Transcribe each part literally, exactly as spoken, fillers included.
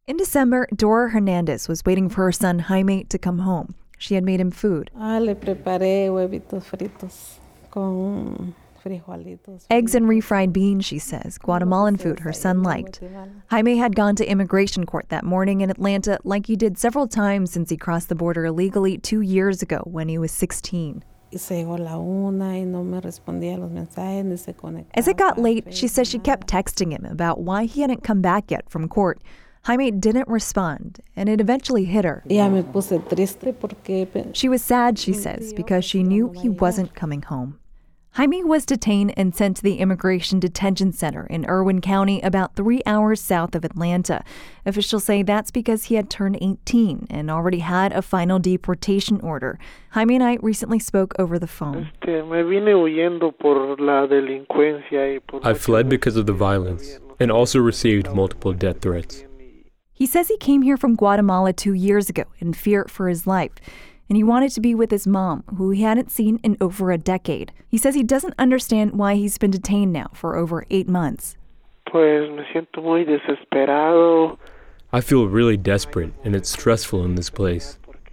In December, Dora Hernandez was waiting for her son Jaime to come home. She had made him food. Ah, le preparé huevitos fritos con frijolitos. Eggs and refried beans, she says, Guatemalan food her son liked. Jaime had gone to immigration court that morning in Atlanta like he did several times since he crossed the border illegally two years ago when he was sixteen. As it got late, she says she kept texting him about why he hadn't come back yet from court. Jaime didn't respond, and it eventually hit her. She was sad, she says, because she knew he wasn't coming home. Jaime was detained and sent to the Immigration Detention Center in Irwin County, about three hours south of Atlanta. Officials say that's because he had turned eighteen and already had a final deportation order. Jaime and I recently spoke over the phone. I fled because of the violence and also received multiple death threats. He says he came here from Guatemala two years ago in fear for his life, and he wanted to be with his mom, who he hadn't seen in over a decade. He says he doesn't understand why he's been detained now for over eight months. I feel really desperate, and it's stressful in this place.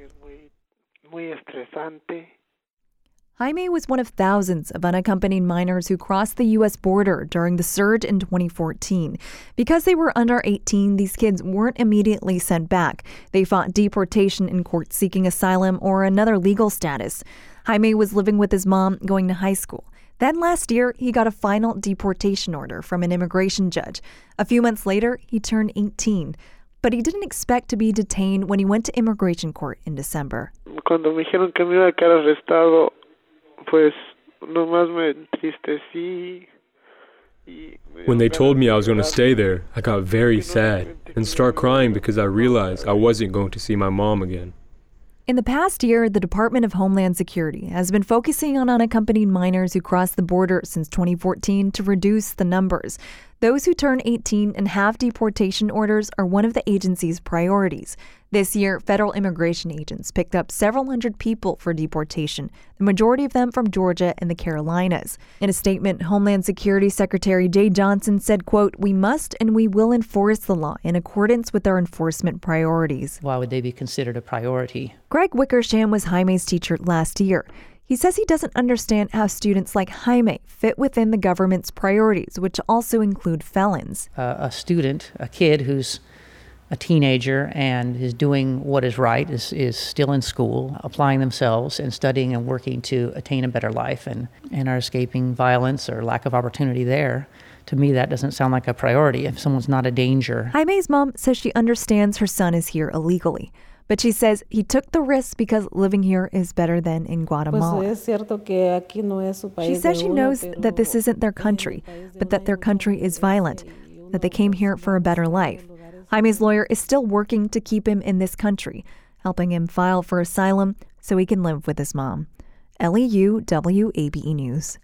Jaime was one of thousands of unaccompanied minors who crossed the U S border during the surge in twenty fourteen. Because they were under eighteen, these kids weren't immediately sent back. They fought deportation in court seeking asylum or another legal status. Jaime was living with his mom going to high school. Then last year, he got a final deportation order from an immigration judge. A few months later, he turned eighteen. But he didn't expect to be detained when he went to immigration court in December. Cuando me dijeron que me iba a quedar arrestado, pues nomás me entristecí. When they told me I was going to stay there, I got very sad and started crying because I realized I wasn't going to see my mom again. In the past year, the Department of Homeland Security has been focusing on unaccompanied minors who cross the border since twenty fourteen to reduce the numbers. Those who turn eighteen and have deportation orders are one of the agency's priorities. This year, federal immigration agents picked up several hundred people for deportation, the majority of them from Georgia and the Carolinas. In a statement, Homeland Security Secretary Jeh Johnson said, quote, "We must and we will enforce the law in accordance with our enforcement priorities." Why would they be considered a priority? Greg Wickersham was Jaime's teacher last year. He says he doesn't understand how students like Jaime fit within the government's priorities, which also include felons. Uh, a student, a kid who's a teenager and is doing what is right, is, is still in school, applying themselves and studying and working to attain a better life and, and are escaping violence or lack of opportunity there. To me, that doesn't sound like a priority if someone's not a danger. Jaime's mom says she understands her son is here illegally, but she says he took the risk because living here is better than in Guatemala. She says she knows that this isn't their country, but that their country is violent, that they came here for a better life. Jaime's lawyer is still working to keep him in this country, helping him file for asylum so he can live with his mom. L E U W A B E News.